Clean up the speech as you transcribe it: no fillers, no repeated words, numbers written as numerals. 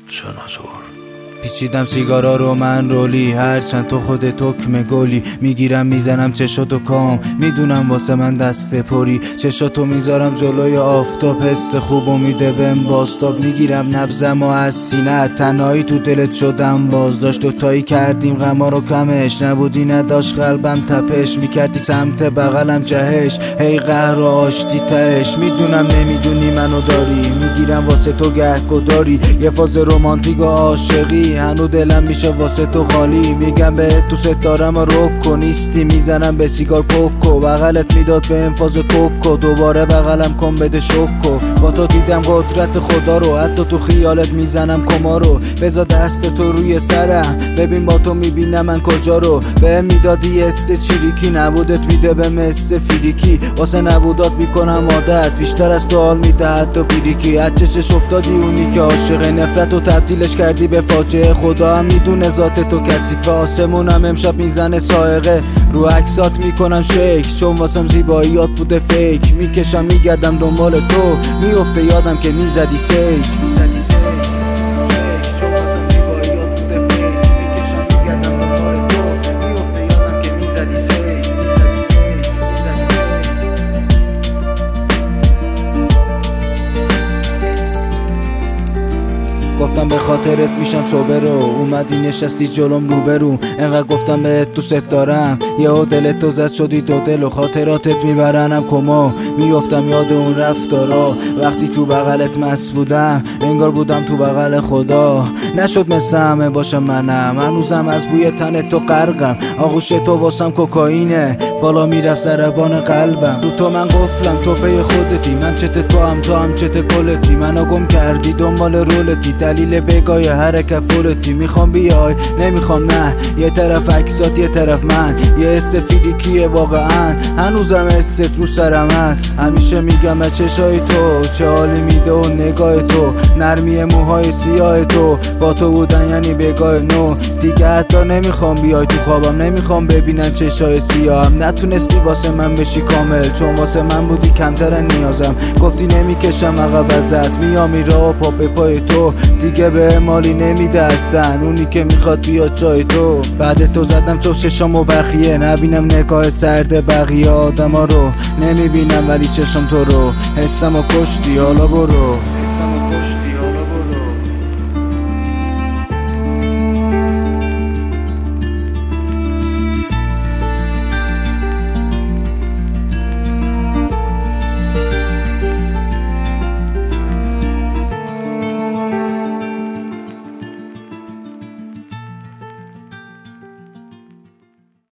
سناتور. پیچیدم سیگارا رو من رولی، هرچند تو خود تکمه گلی. میگیرم میزنم چشاتو کام، میدونم واسه من دست پری. چشاتو میذارم جلوی آفتاب، حس خوب و میده بهم بازتاب. میگیرم نبضم و از سینه، تنهایی تو دلت شدم بازداشت. دوتایی کردیم غما رو کمش، نبودی نداشت قلبم تپش. میکردی سمت بغلم جهش، هی قهر و آشتی تهش. میدونم نمیدونی منو داری، میگیرم واسه تو گهگداری. یه فاز رومانتیک و عاشقی، هنو دلم میشه واسه تو خالی. میگم بهت دوست دارم و رکو نیستی، میزنم به سیگار پوکو. بغلت میداد به انفاز کوکو، دوباره بغلم کن بده شوکو. با تو دیدم قدرت خدا رو، حتی تو خیالت میزنم کما رو. بذار دست تو روی سرم، ببین با تو میبینم من کجا رو. به میدادی است چیریکی، نبودت میده به مثل فیریکی. واسه نبودات میکنم عادت، بیشتر از تو حال میده حتی بیریکی. از چشش افتادی اونی که عاشق، نفرت و تبدیلش کردی به فاجعه. خدا هم میدونه ذات تو کثیفه، آسمونم امشب میزنه سائقه. رو عکسات میکنم شیک، چون واسم زیباییات بوده فیک. میکشم میگردم دنبال تو، میفته یادم که میزدی سیک. گفتم به خاطرت میشم صبرو، اومدی نشستی جلوم روبرو. انقدر گفتم بهت دوست دارم، یهو دلت تو زد شدی دو دل. و خاطراتت میبرنم کما، میافتم یاد اون رفتارا. وقتی تو بغلت مست بودم، انگار بودم تو بغل خدا. نشد مثل همه باشم منم، هنوزم از بوی تن تو غرقم. آغوش تو واسم کوکائینه، بالا میرفت ضربان قلبم. رو تو من قفلم، تو پی خودتی، من چت تو هم چت کلتی. منو گم کردی دنبال رولتی، دلیل بگاه حرکت فولتی. میخوام بیای نمیخوام نه، یه طرف عکسات یه طرف من. یه حس فیزیکیه واقعا، هنوزم حست رو سرم هست. همیشه میگم از چشای تو چه حالی میده و نگاه تو، نرمی موهای سیاه تو. با تو بودن یعنی بگاه نو، دیگه حتی نمیخوام بیای تو خوابم. نمیخوام ببینن چشای سیاهم، نتونستی واسه من بشی کامل، چون واسه من بودی کمتر نیازم. گفتی نمیکشم عقب ازت، میام راه و پا به پای تو. دیگه به مالی نمیده اصلا، اونی که میخواد بیاد جای تو. بعد تو زدم تو چشامو بخیه، نبینم نگاه سرد بقیه آدم ها رو. نمیبینم ولی چشم تو رو، حسمو کشتی حالا برو.